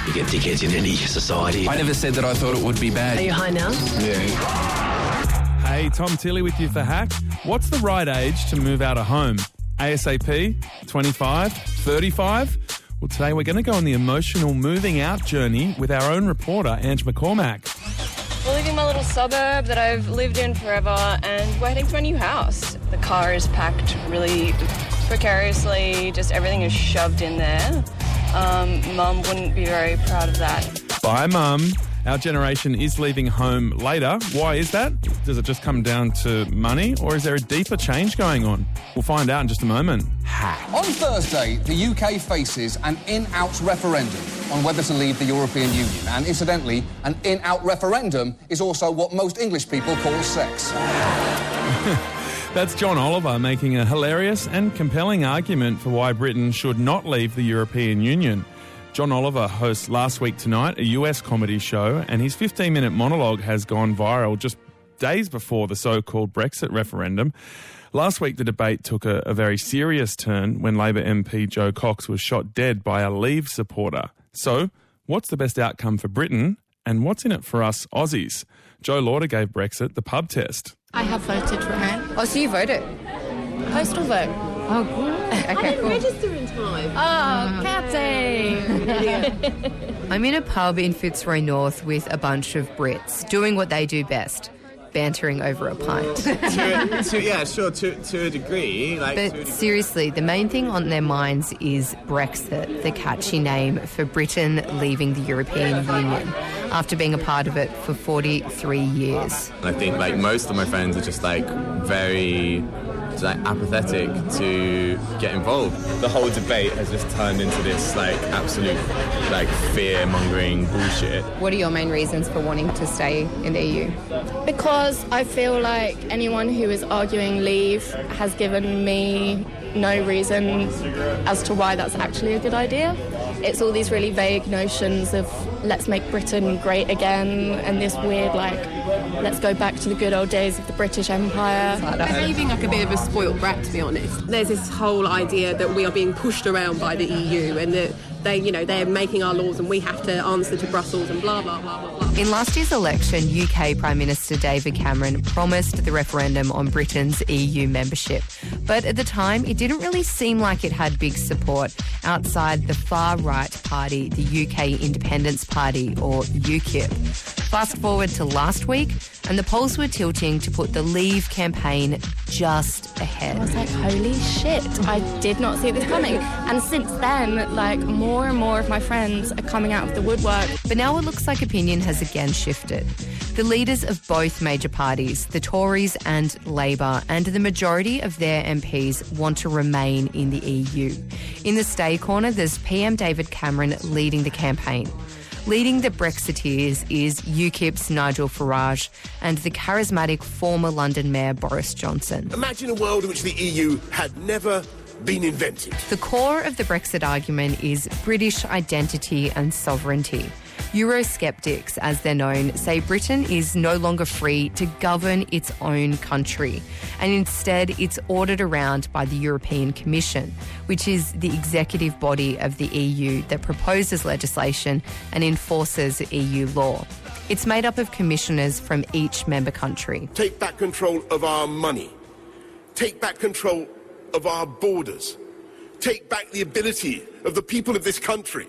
You get dickheads in any society. I never said that I thought it would be bad. Are you high now? Yeah. Hey, Tom Tilley with you for Hack. What's the right age to move out of home? ASAP? 25? 35? Well, today we're going to go on the emotional moving out journey with our own reporter, Ange McCormack. We're leaving my little suburb that I've lived in forever and we're heading to a new house. The car is packed really precariously, just everything is shoved in there. Mum wouldn't be very proud of that. Bye, Mum. Our generation is leaving home later. Why is that? Does it just come down to money, or is there a deeper change going on? We'll find out in just a moment. On Thursday, the UK faces an in-out referendum on whether to leave the European Union. And incidentally, an in-out referendum is also what most English people call sex. That's John Oliver making a hilarious and compelling argument for why Britain should not leave the European Union. John Oliver hosts Last Week Tonight, a US comedy show, and his 15-minute monologue has gone viral just days before the so-called Brexit referendum. Last week, the debate took a very serious turn when Labor MP Joe Cox was shot dead by a Leave supporter. So, what's the best outcome for Britain, and what's in it for us Aussies? Joe Lauder gave Brexit the pub test. I have voted for it. Oh, so you voted? Postal vote. Oh, good. Okay, cool. Register in time. Oh, Cathy! I'm in a pub in Fitzroy North with a bunch of Brits doing what they do best, bantering over a pint. To a degree. But seriously, the main thing on their minds is Brexit, the catchy name for Britain leaving the European Union after being a part of it for 43 years. I think most of my friends are just very apathetic to get involved. The whole debate has just turned into this absolute fear-mongering bullshit. What are your main reasons for wanting to stay in the EU? Because I feel like anyone who is arguing leave has given me no reason as to why that's actually a good idea. It's all these really vague notions of let's make Britain great again and this weird let's go back to the good old days of the British Empire. Behaving like a bit of a spoiled brat, to be honest. There's this whole idea that we are being pushed around by the EU and that they're making our laws and we have to answer to Brussels and blah, blah, blah, blah, blah. In last year's election, UK Prime Minister David Cameron promised the referendum on Britain's EU membership. But at the time, it didn't really seem like it had big support outside the far-right party, the UK Independence Party, or UKIP. Fast forward to last week, and the polls were tilting to put the Leave campaign just ahead. I was like, holy shit, I did not see this coming. And since then, more and more of my friends are coming out of the woodwork. But now it looks like opinion has again shifted. The leaders of both major parties, the Tories and Labor, and the majority of their MPs want to remain in the EU. In the Stay corner, there's PM David Cameron leading the campaign. Leading the Brexiteers is UKIP's Nigel Farage and the charismatic former London Mayor Boris Johnson. Imagine a world in which the EU had never been invented. The core of the Brexit argument is British identity and sovereignty. Eurosceptics, as they're known, say Britain is no longer free to govern its own country, and instead it's ordered around by the European Commission, which is the executive body of the EU that proposes legislation and enforces EU law. It's made up of commissioners from each member country. Take back control of our money. Take back control of our borders. Take back the ability of the people of this country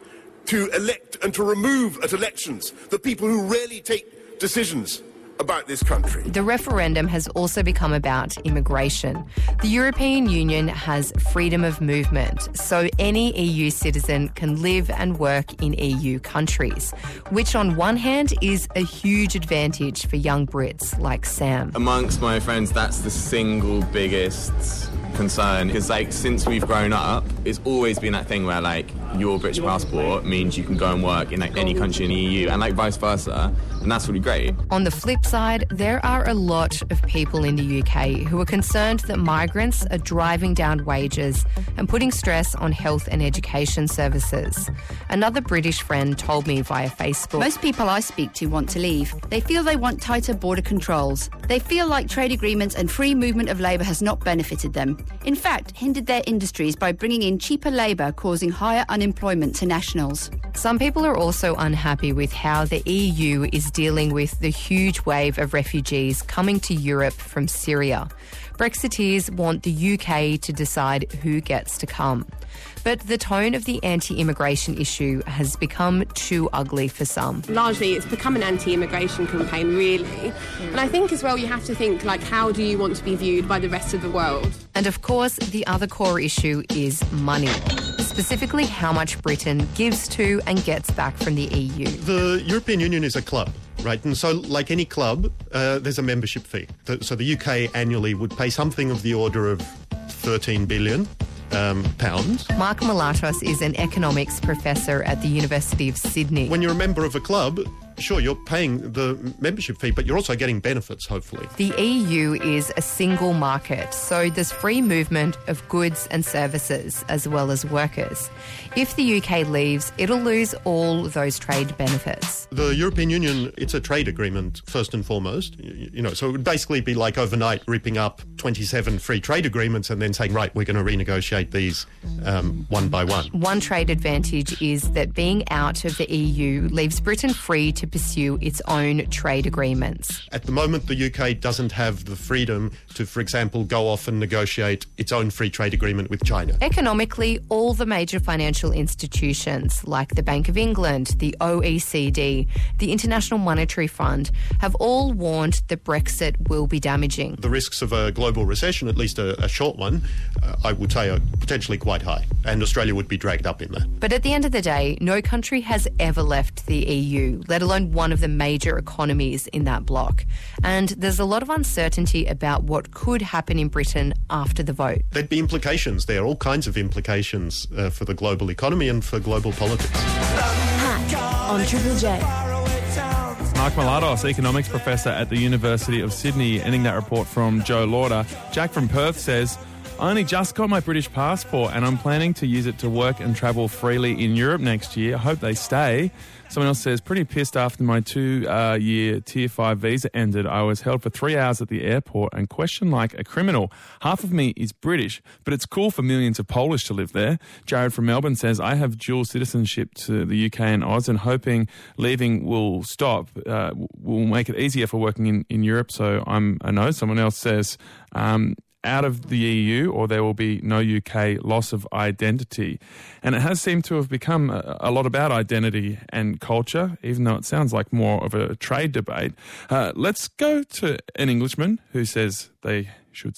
to elect and to remove at elections the people who really take decisions about this country. The referendum has also become about immigration. The European Union has freedom of movement, so any EU citizen can live and work in EU countries, which on one hand is a huge advantage for young Brits like Sam. Amongst my friends, that's the single biggest concern, because since we've grown up, it's always been that thing where your British passport means you can go and work in any country in the EU, and vice versa, and that's really great. On the flip side, there are a lot of people in the UK who are concerned that migrants are driving down wages and putting stress on health and education services. Another British friend told me via Facebook, most people I speak to want to leave. They feel they want tighter border controls. They feel like trade agreements and free movement of labour has not benefited them. In fact, hindered their industries by bringing in cheaper labour, causing higher unemployment to nationals. Some people are also unhappy with how the EU is dealing with the huge wave of refugees coming to Europe from Syria. Brexiteers want the UK to decide who gets to come. But the tone of the anti-immigration issue has become too ugly for some. Largely, it's become an anti-immigration campaign, really. And I think as well, you have to think, like, how do you want to be viewed by the rest of the world? And of course, the other core issue is money. Specifically, how much Britain gives to and gets back from the EU. The European Union is a club, right? And so, like any club, there's a membership fee. So the UK annually would pay something of the order of 13 billion pounds. Mark Melatos is an economics professor at the University of Sydney. When you're a member of a club, sure, you're paying the membership fee, but you're also getting benefits, hopefully. The EU is a single market, so there's free movement of goods and services as well as workers. If the UK leaves, it'll lose all those trade benefits. The European Union, it's a trade agreement, first and foremost. So it would basically be like overnight ripping up 27 free trade agreements and then saying, right, we're going to renegotiate these one by one. One trade advantage is that being out of the EU leaves Britain free to pursue its own trade agreements. At the moment, the UK doesn't have the freedom to, for example, go off and negotiate its own free trade agreement with China. Economically, all the major financial institutions like the Bank of England, the OECD, the International Monetary Fund have all warned that Brexit will be damaging. The risks of a global recession, at least a short one, I would say are potentially quite high, and Australia would be dragged up in that. But at the end of the day, no country has ever left the EU, let alone one of the major economies in that bloc. And there's a lot of uncertainty about what could happen in Britain after the vote. There'd be implications there, all kinds of implications for the global economy and for global politics. Hack on Triple J. Mark Melatos, economics professor at the University of Sydney, ending that report from Joe Lauder. Jack from Perth says, I only just got my British passport and I'm planning to use it to work and travel freely in Europe next year. I hope they stay. Someone else says, pretty pissed after my 2-year Tier 5 visa ended. I was held for 3 hours at the airport and questioned like a criminal. Half of me is British, but it's cool for millions of Polish to live there. Jared from Melbourne says, I have dual citizenship to the UK and Oz and hoping leaving will stop, will make it easier for working in Europe. So I'm a no. Someone else says, out of the EU or there will be no UK loss of identity. And it has seemed to have become a lot about identity and culture, even though it sounds like more of a trade debate. Let's go to an Englishman who says they should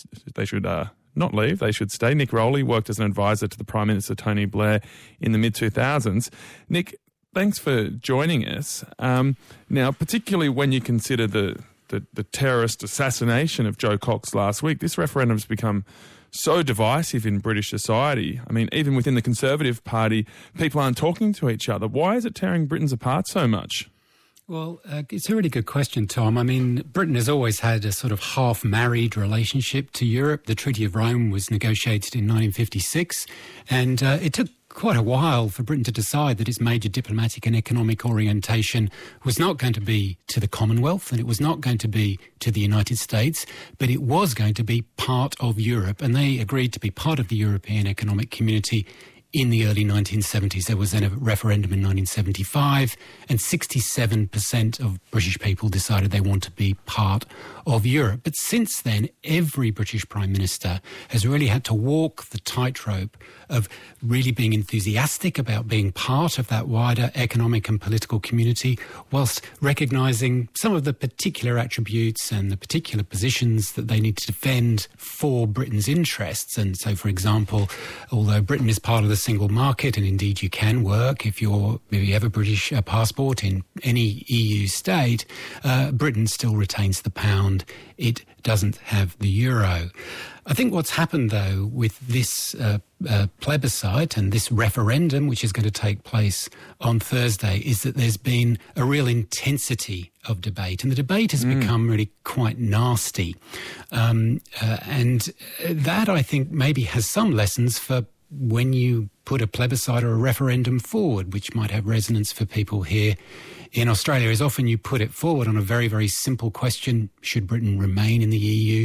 not leave, they should stay. Nick Rowley worked as an advisor to the Prime Minister Tony Blair in the mid-2000s. Nick, thanks for joining us. Now, particularly when you consider the terrorist assassination of Joe Cox last week, this referendum's become so divisive in British society. I mean, even within the Conservative Party, people aren't talking to each other. Why is it tearing Britons apart so much? Well, it's a really good question, Tom. I mean, Britain has always had a sort of half-married relationship to Europe. The Treaty of Rome was negotiated in 1956, and it took quite a while for Britain to decide that its major diplomatic and economic orientation was not going to be to the Commonwealth and it was not going to be to the United States, but it was going to be part of Europe. And they agreed to be part of the European Economic Community in the early 1970s. There was then a referendum in 1975 and 67% of British people decided they want to be part of Europe. But since then, every British Prime Minister has really had to walk the tightrope of really being enthusiastic about being part of that wider economic and political community, whilst recognising some of the particular attributes and the particular positions that they need to defend for Britain's interests. And so, for example, although Britain is part of the single market, and indeed you can work if you have a British passport in any EU state, Britain still retains the pound. It doesn't have the euro. I think what's happened, though, with this plebiscite and this referendum, which is going to take place on Thursday, is that there's been a real intensity of debate. And the debate has become really quite nasty. And that, I think, maybe has some lessons for when you put a plebiscite or a referendum forward, which might have resonance for people here in Australia, is often you put it forward on a very, very simple question: should Britain remain in the EU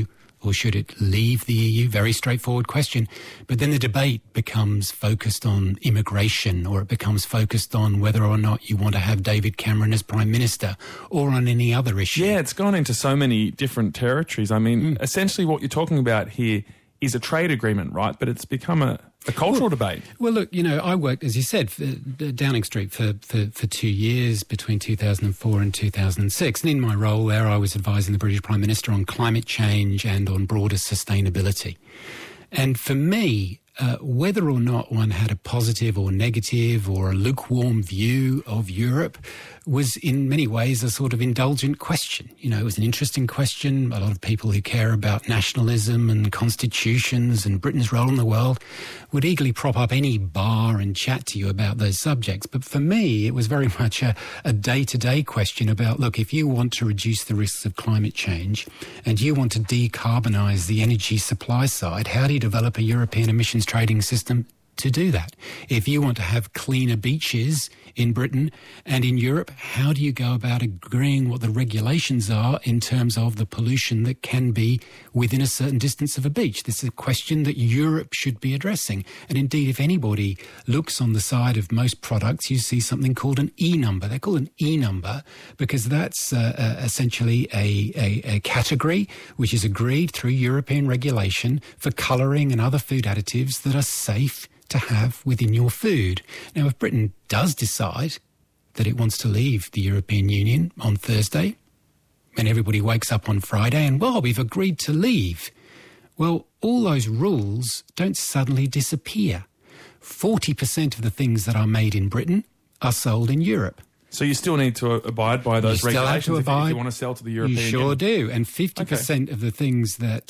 or should it leave the EU? Very straightforward question. But then the debate becomes focused on immigration, or it becomes focused on whether or not you want to have David Cameron as Prime Minister, or on any other issue. Yeah, it's gone into so many different territories. I mean, essentially what you're talking about here is a trade agreement, right? But it's become a cultural debate. Well, look, I worked, as you said, for Downing Street for 2 years between 2004 and 2006. And in my role there, I was advising the British Prime Minister on climate change and on broader sustainability. And for me, whether or not one had a positive or negative or a lukewarm view of Europe was in many ways a sort of indulgent question. It was an interesting question. A lot of people who care about nationalism and constitutions and Britain's role in the world would eagerly prop up any bar and chat to you about those subjects. But for me, it was very much a day-to-day question about, look, if you want to reduce the risks of climate change and you want to decarbonise the energy supply side, how do you develop a European emissions trading system to do that? If you want to have cleaner beaches in Britain and in Europe, how do you go about agreeing what the regulations are in terms of the pollution that can be within a certain distance of a beach? This is a question that Europe should be addressing. And indeed, if anybody looks on the side of most products, you see something called an E-number. They're called an E-number because that's essentially a category which is agreed through European regulation for colouring and other food additives that are safe to have within your food. Now, if Britain does decide that it wants to leave the European Union on Thursday, and everybody wakes up on Friday and, well, we've agreed to leave, well, all those rules don't suddenly disappear. 40% of the things that are made in Britain are sold in Europe. So you still need to abide by those regulations if you want to sell to the European Union? You sure do. And 50% of the things that,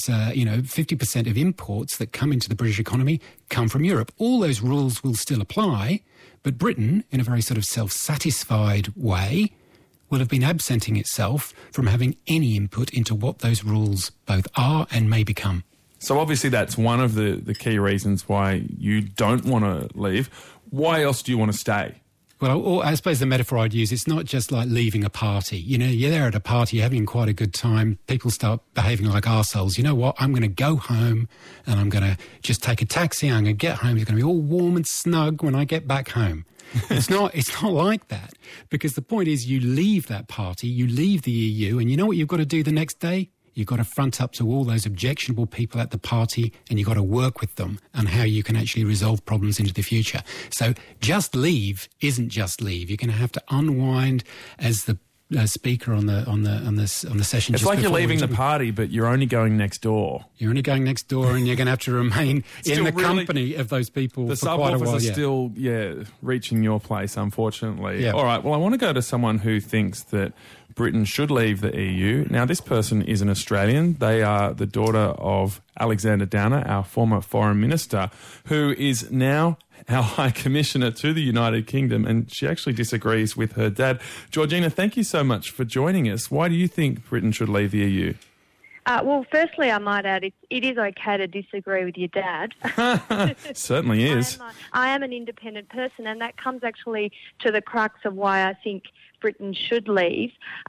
50% of imports that come into the British economy come from Europe. All those rules will still apply, but Britain, in a very sort of self-satisfied way, will have been absenting itself from having any input into what those rules both are and may become. So obviously that's one of the key reasons why you don't want to leave. Why else do you want to stay? Well, I suppose the metaphor I'd use, it's not just like leaving a party. You're there at a party, you're having quite a good time. People start behaving like arseholes. You know what? I'm going to go home and I'm going to just take a taxi. I'm going to get home. It's going to be all warm and snug when I get back home. It's not like that, because the point is you leave that party, you leave the EU, and you know what you've got to do the next day? You've got to front up to all those objectionable people at the party, and you've got to work with them on how you can actually resolve problems into the future. So just leave isn't just leave. You're going to have to unwind, as the speaker on the session. It's like you're leaving the party, but you're only going next door. You're only going next door, and you're going to have to remain in the company of those people for quite a while. The sub-offers are still, reaching your place, unfortunately. Yeah. All right, well, I want to go to someone who thinks that Britain should leave the EU. Now, this person is an Australian. They are the daughter of Alexander Downer, our former foreign minister, who is now our High Commissioner to the United Kingdom, and she actually disagrees with her dad. Georgina, thank you so much for joining us. Why do you think Britain should leave the EU? Well, firstly, I might add, it is okay to disagree with your dad. Certainly is. I am an independent person, and that comes actually to the crux of why I think Britain should leave.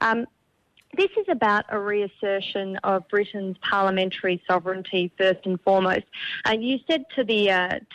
This is about a reassertion of Britain's parliamentary sovereignty first and foremost. And you said to the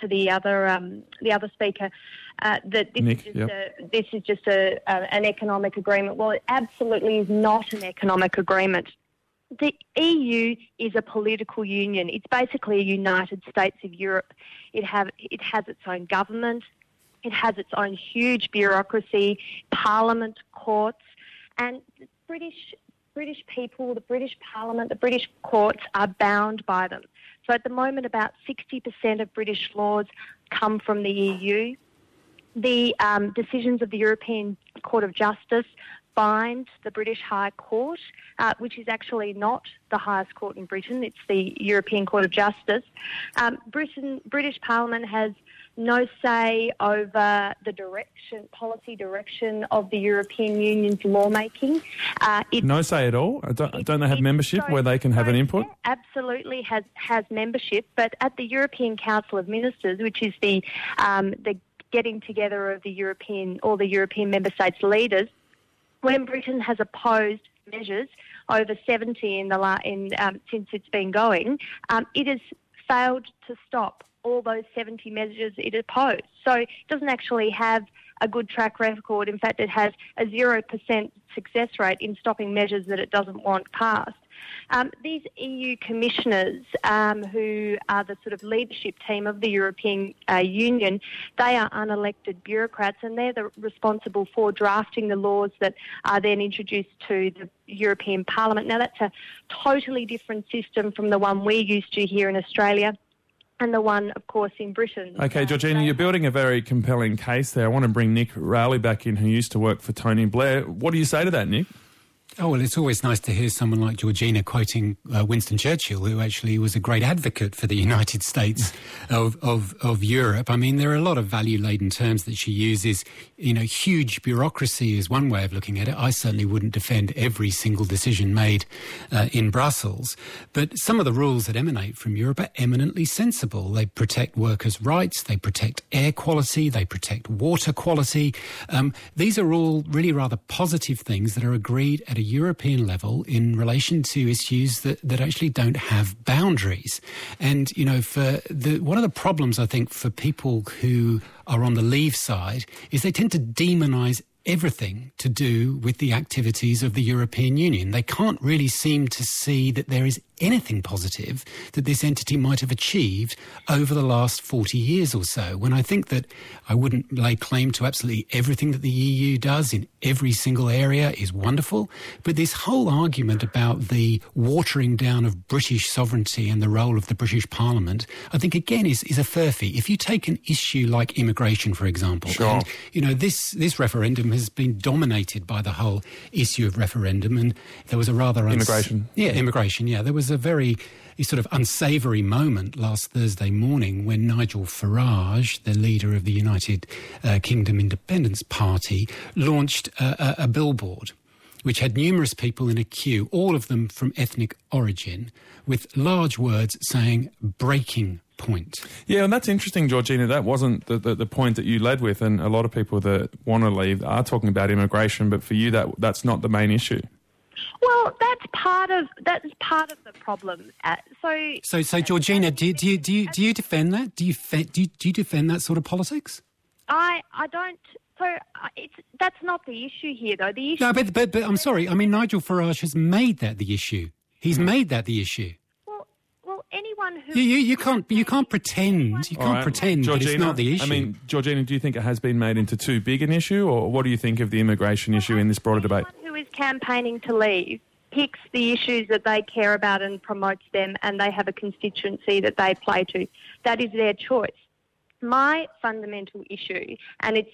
other speaker that this is just an economic agreement. Well, it absolutely is not an economic agreement. The EU is a political union. It's basically a United States of Europe. It has its own government. It has its own huge bureaucracy, parliament, courts, and the British people, the British Parliament, the British courts are bound by them. So at the moment, about 60% of British laws come from the EU. The decisions of the European Court of Justice bind the British High Court, which is actually not the highest court in Britain. It's the European Court of Justice. British Parliament has no say over the policy direction of the European Union's lawmaking. No say at all? Don't they have membership where they can have an input? Absolutely has membership, but at the European Council of Ministers, which is the getting together of all the European member states' leaders, when Britain has opposed measures, over 70 since it's been going, it has failed to stop all those 70 measures it opposed. So it doesn't actually have a good track record. In fact, it has a 0% success rate in stopping measures that it doesn't want passed. These EU commissioners, who are the sort of leadership team of the European Union, they are unelected bureaucrats, and they're responsible for drafting the laws that are then introduced to the European Parliament. Now, that's a totally different system from the one we're used to here in Australia, and the one, of course, in Britain. Okay, Georgina, you're building a very compelling case there. I want to bring Nick Rowley back in, who used to work for Tony Blair. What do you say to that, Nick? Oh, well, it's always nice to hear someone like Georgina quoting Winston Churchill, who actually was a great advocate for the United States of Europe. I mean, there are a lot of value-laden terms that she uses. You know, huge bureaucracy is one way of looking at it. I certainly wouldn't defend every single decision made in Brussels. But some of the rules that emanate from Europe are eminently sensible. They protect workers' rights, they protect air quality, they protect water quality. These are all really rather positive things that are agreed at a European level in relation to issues that actually don't have boundaries. And, you know, one of the problems, I think, for people who are on the Leave side is they tend to demonise everything to do with the activities of the European Union. They can't really seem to see that there is anything positive that this entity might have achieved over the last 40 years or so, when I think that I wouldn't lay claim to absolutely everything that the EU does in every single area is wonderful, but this whole argument about the watering down of British sovereignty and the role of the British Parliament, I think again is a furphy. If you take an issue like immigration, for example, sure. And, you know, this referendum has been dominated by the whole issue of referendum, and there was a rather... Immigration. There was a very sort of unsavoury moment last Thursday morning when Nigel Farage, the leader of the United Kingdom Independence Party, launched a billboard which had numerous people in a queue, all of them from ethnic origin, with large words saying breaking point. Yeah, and that's interesting, Georgina. That wasn't the point that you led with, and a lot of people that want to leave are talking about immigration, but for you that's not the main issue. Well, that's part of the problem. So Georgina, do you defend that? Do you defend that sort of politics? I don't. So that's not the issue here, though. The issue. No, but I'm sorry. I mean, Nigel Farage has made that the issue. He's made that the issue. Well, anyone who you can't pretend. You can't pretend that it's not the issue. I mean, Georgina, do you think it has been made into too big an issue, or what do you think of the immigration issue in this broader debate? Anyone who is campaigning to leave picks the issues that they care about and promotes them, and they have a constituency that they play to. That is their choice. My fundamental issue, and it's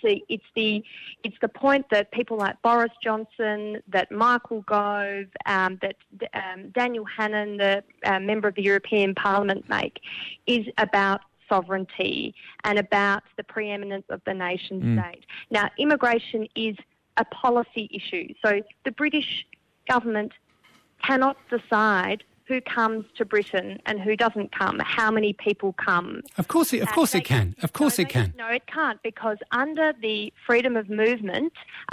the point that people like Boris Johnson, that Michael Gove, that Daniel Hannan, the member of the European Parliament, make, is about sovereignty and about the preeminence of the nation state. Now, immigration is a policy issue, so the British government cannot decide who comes to Britain and who doesn't come, how many people come. Of course it can. Of course it can. No, it can't, because under the freedom of movement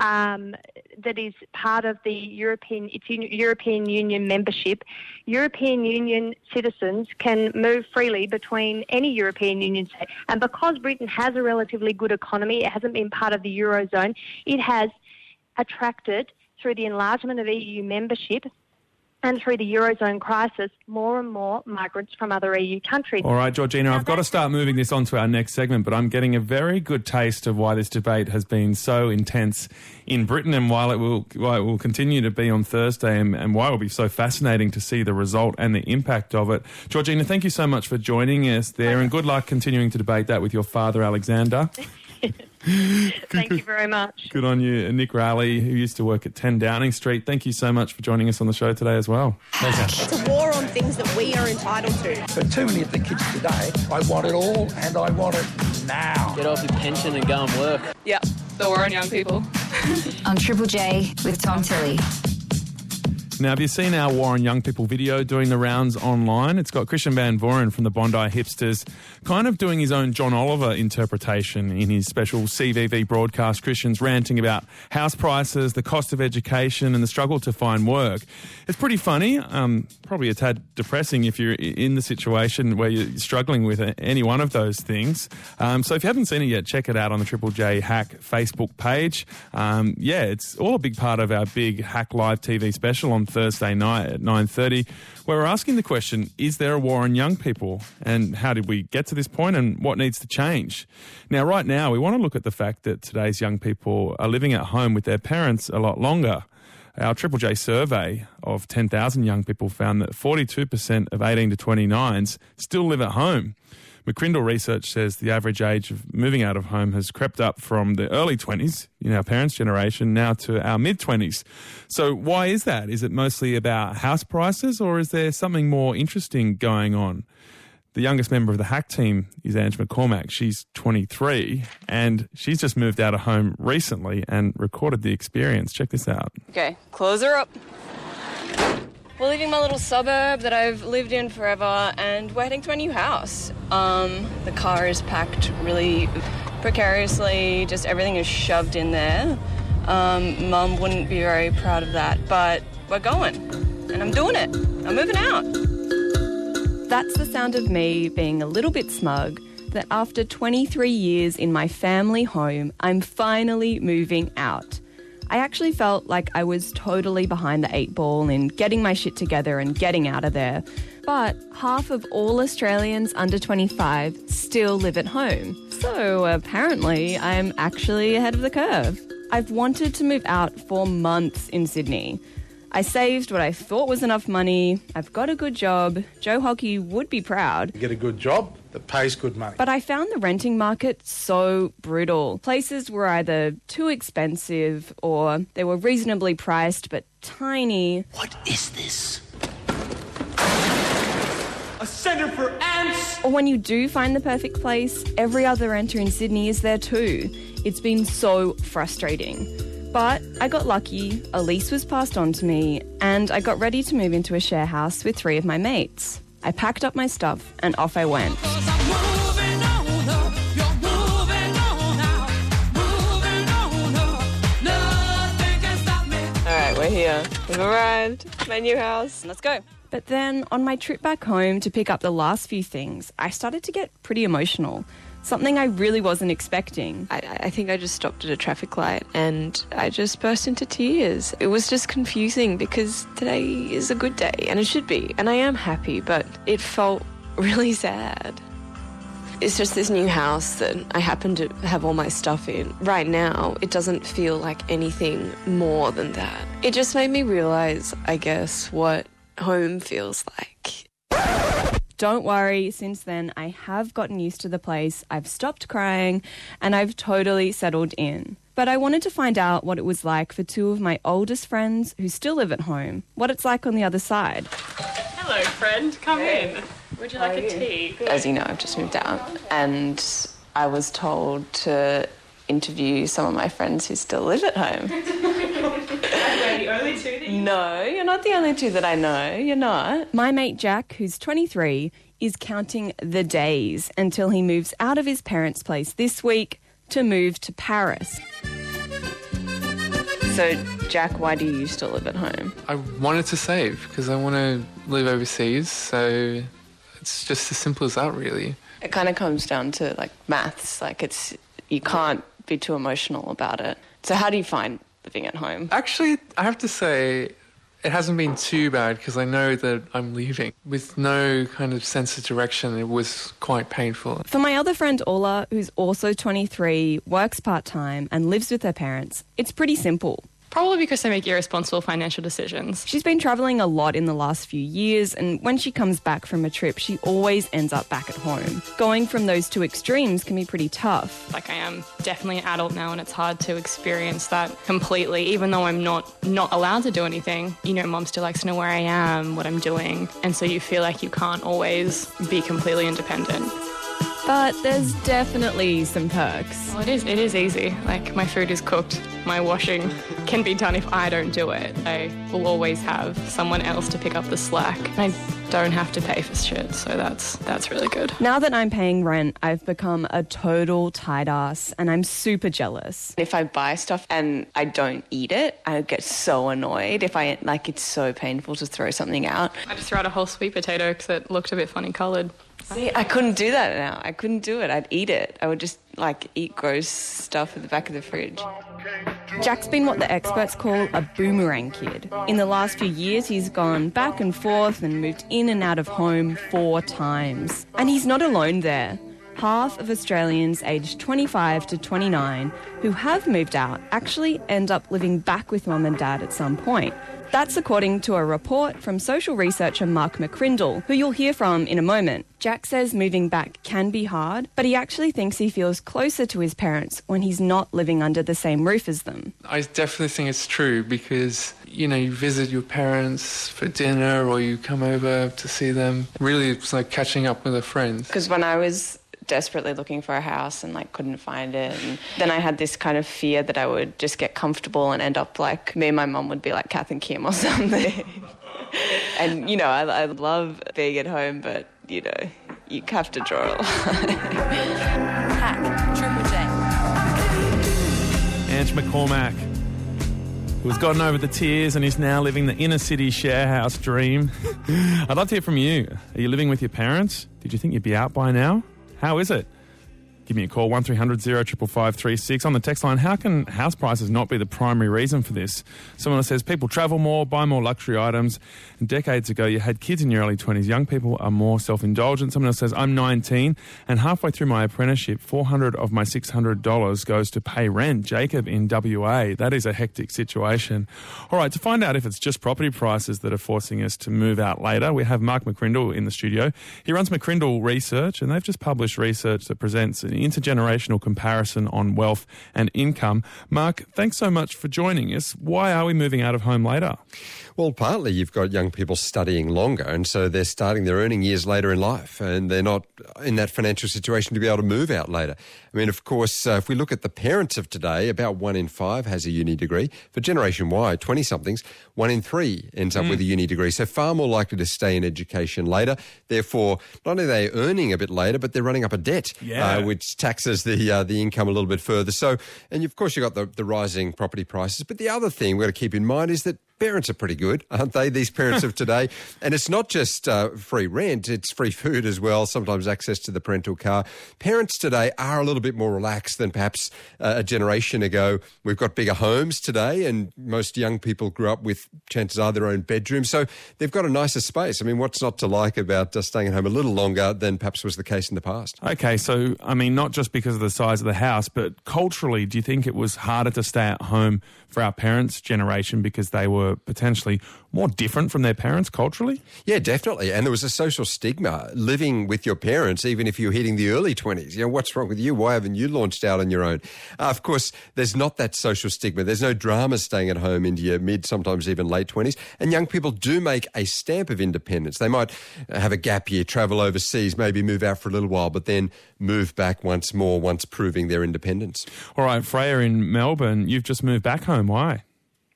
that is part of the European Union membership, European Union citizens can move freely between any European Union state. And because Britain has a relatively good economy, it hasn't been part of the Eurozone, it has attracted, through the enlargement of EU membership, and through the Eurozone crisis, more and more migrants from other EU countries. All right, Georgina, I've got to start moving this on to our next segment, but I'm getting a very good taste of why this debate has been so intense in Britain, and why it will continue to be on Thursday, and why it will be so fascinating to see the result and the impact of it. Georgina, thank you so much for joining us there, and good luck continuing to debate that with your father, Alexander. Thank you very much. Good on you. And Nick Rowley, who used to work at 10 Downing Street, thank you so much for joining us on the show today as well. Pleasure. It's a war on things that we are entitled to. For too many of the kids today, I want it all and I want it now. Get off your pension and go and work. Yeah, the war on young people. On Triple J with Tom Tilley. Now, have you seen our War on Young People video doing the rounds online? It's got Christian Van Voren from the Bondi Hipsters kind of doing his own John Oliver interpretation in his special CVV broadcast. Christian's ranting about house prices, the cost of education and the struggle to find work. It's pretty funny, probably a tad depressing if you're in the situation where you're struggling with any one of those things. So if you haven't seen it yet, check it out on the Triple J Hack Facebook page. It's all a big part of our big Hack Live TV special on Thursday night at 9:30, where we're asking the question, is there a war on young people? And how did we get to this point and what needs to change? Now, right now, we want to look at the fact that today's young people are living at home with their parents a lot longer. Our Triple J survey of 10,000 young people found that 42% of 18 to 29s still live at home. McCrindle research says the average age of moving out of home has crept up from the early 20s in our parents' generation now to our mid-20s. So why is that? Is it mostly about house prices or is there something more interesting going on? The youngest member of the Hack team is Ange McCormack. She's 23 and she's just moved out of home recently and recorded the experience. Check this out. Okay, close her up. We're leaving my little suburb that I've lived in forever and we're heading to my new house. The car is packed really precariously, just everything is shoved in there. Mum wouldn't be very proud of that, but we're going and I'm doing it. I'm moving out. That's the sound of me being a little bit smug that after 23 years in my family home, I'm finally moving out. I actually felt like I was totally behind the 8 ball in getting my shit together and getting out of there. But half of all Australians under 25 still live at home. So apparently I'm actually ahead of the curve. I've wanted to move out for months in Sydney. I saved what I thought was enough money. I've got a good job. Joe Hockey would be proud. You get a good job that pays good money. But I found the renting market so brutal. Places were either too expensive or they were reasonably priced but tiny. What is this? A centre for ants! Or when you do find the perfect place, every other renter in Sydney is there too. It's been so frustrating. But I got lucky, a lease was passed on to me, and I got ready to move into a share house with 3 of my mates. I packed up my stuff and off I went. Alright, we're here. We've arrived. My new house. Let's go. But then, on my trip back home to pick up the last few things, I started to get pretty emotional. Something I really wasn't expecting. I think I just stopped at a traffic light and I just burst into tears. It was just confusing because today is a good day and it should be. And I am happy, but it felt really sad. It's just this new house that I happen to have all my stuff in. Right now, it doesn't feel like anything more than that. It just made me realise, I guess, what home feels like. Don't worry, since then I have gotten used to the place, I've stopped crying, and I've totally settled in. But I wanted to find out what it was like for 2 of my oldest friends who still live at home, what it's like on the other side. Hello, friend. Come in. Would you like a tea? As you know, I've just moved out, and I was told to interview some of my friends who still live at home. We're the only 2 that you No, you're not the only 2 that I know. You're not. My mate Jack, who's 23, is counting the days until he moves out of his parents' place this week to move to Paris. So, Jack, why do you still live at home? I wanted to save because I want to live overseas, so it's just as simple as that, really. It kind of comes down to, like, maths. Like, you can't be too emotional about it. So how do you find living at home? Actually, I have to say it hasn't been too bad because I know that I'm leaving. With no kind of sense of direction, it was quite painful. For my other friend Ola, who's also 23, works part-time and lives with her parents, it's pretty simple. Probably because they make irresponsible financial decisions. She's been travelling a lot in the last few years, and when she comes back from a trip, she always ends up back at home. Going from those 2 extremes can be pretty tough. Like, I am definitely an adult now, and it's hard to experience that completely, even though I'm not allowed to do anything. You know, Mum still likes to know where I am, what I'm doing, and so you feel like you can't always be completely independent. but there's definitely some perks. Well, it is easy. Like, my food is cooked. My washing can be done if I don't do it. I will always have someone else to pick up the slack. I don't have to pay for shit, so that's really good. Now that I'm paying rent, I've become a total tight ass, and I'm super jealous. If I buy stuff and I don't eat it, I get so annoyed. It's so painful to throw something out. I just threw out a whole sweet potato because it looked a bit funny coloured. See, I couldn't do that now. I couldn't do it. I'd eat it. I would just, eat gross stuff at the back of the fridge. Jack's been what the experts call a boomerang kid. In the last few years, he's gone back and forth and moved in and out of home 4 times. And he's not alone there. Half of Australians aged 25 to 29 who have moved out actually end up living back with mum and dad at some point. That's according to a report from social researcher Mark McCrindle, who you'll hear from in a moment. Jack says moving back can be hard, but he actually thinks he feels closer to his parents when he's not living under the same roof as them. I definitely think it's true because, you visit your parents for dinner or you come over to see them. Really, it's like catching up with a friend. Because when I was desperately looking for a house and couldn't find it, and then I had this kind of fear that I would just get comfortable and end up like me and my mum would be like Kath and Kim or something. And I love being at home, but you have to draw a line. Hack Triple J. Ange McCormack, who's gotten over the tears and is now living the inner city share house dream. I'd love to hear from you. Are you living with your parents? Did you think you'd be out by now? How is it? Give me a call, 1300 0555 36. On the text line, how can house prices not be the primary reason for this? Someone says people travel more, buy more luxury items. And decades ago, you had kids in your early 20s. Young people are more self-indulgent. Someone else says, I'm 19 and halfway through my apprenticeship, $400 of my $600 goes to pay rent. Jacob in WA. That is a hectic situation. All right, to find out if it's just property prices that are forcing us to move out later, we have Mark McCrindle in the studio. He runs McCrindle Research, and they've just published research that presents an intergenerational comparison on wealth and income. Mark, thanks so much for joining us. Why are we moving out of home later? Well, partly you've got young people studying longer, and so they're starting their earning years later in life, and they're not in that financial situation to be able to move out later. I mean, of course, if we look at the parents of today, about 1 in 5 has a uni degree. For Generation Y, 20-somethings, 1 in 3 ends up with a uni degree, so far more likely to stay in education later. Therefore, not only are they earning a bit later, but they're running up a debt, which taxes the income a little bit further. So, and of course, you've got the rising property prices. But the other thing we've got to keep in mind is that parents are pretty good, aren't they, these parents of today? And it's not just free rent, it's free food as well, sometimes access to the parental car. Parents today are a little bit more relaxed than perhaps a generation ago. We've got bigger homes today, and most young people grew up with, chances are, their own bedroom. So they've got a nicer space. I mean, what's not to like about staying at home a little longer than perhaps was the case in the past? Okay, so, I mean, not just because of the size of the house, but culturally, do you think it was harder to stay at home for our parents' generation because they were potentially more different from their parents culturally? Yeah, definitely. And there was a social stigma living with your parents, even if you're hitting the early 20s. What's wrong with you? Why haven't you launched out on your own? Of course, there's not that social stigma. There's no drama staying at home into your mid, sometimes even late 20s. And young people do make a stamp of independence. They might have a gap year, travel overseas, maybe move out for a little while, but then move back once more, once proving their independence. All right, Freya in Melbourne, you've just moved back home. Why?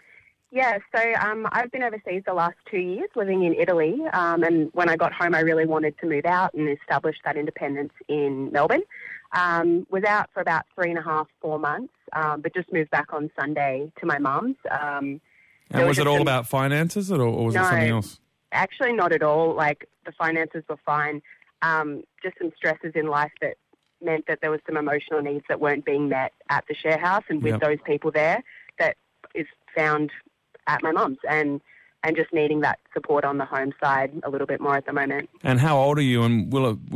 Yeah, so I've been overseas the last 2 years living in Italy, and when I got home I really wanted to move out and establish that independence in Melbourne. Was out for about 3.5, 4 months, but just moved back on Sunday to my mum's. And was it all about finances or was it something else? Actually not at all. Like, the finances were fine. Just some stresses in life that meant that there was some emotional needs that weren't being met at the share house and with those people there that is found at my mum's, and just needing that support on the home side a little bit more at the moment. And how old are you, and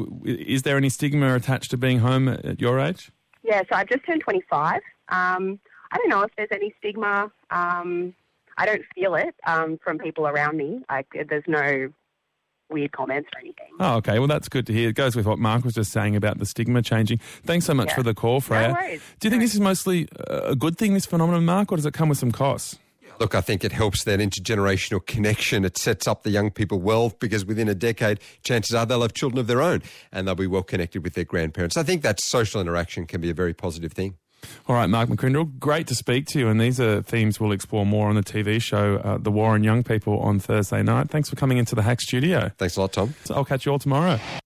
is there any stigma attached to being home at your age? Yeah, so I've just turned 25. I don't know if there's any stigma. I don't feel it from people around me. There's no weird comments or anything. Oh, okay. Well, that's good to hear. It goes with what Mark was just saying about the stigma changing. Thanks so much for the call, Freya. No worries. Do you think this is mostly a good thing, this phenomenon, Mark, or does it come with some costs? Look, I think it helps that intergenerational connection. It sets up the young people well, because within a decade, chances are they'll have children of their own and they'll be well connected with their grandparents. I think that social interaction can be a very positive thing. All right, Mark McCrindle, great to speak to you. And these are themes we'll explore more on the TV show, The War on Young People, on Thursday night. Thanks for coming into the Hack studio. Thanks a lot, Tom. So I'll catch you all tomorrow.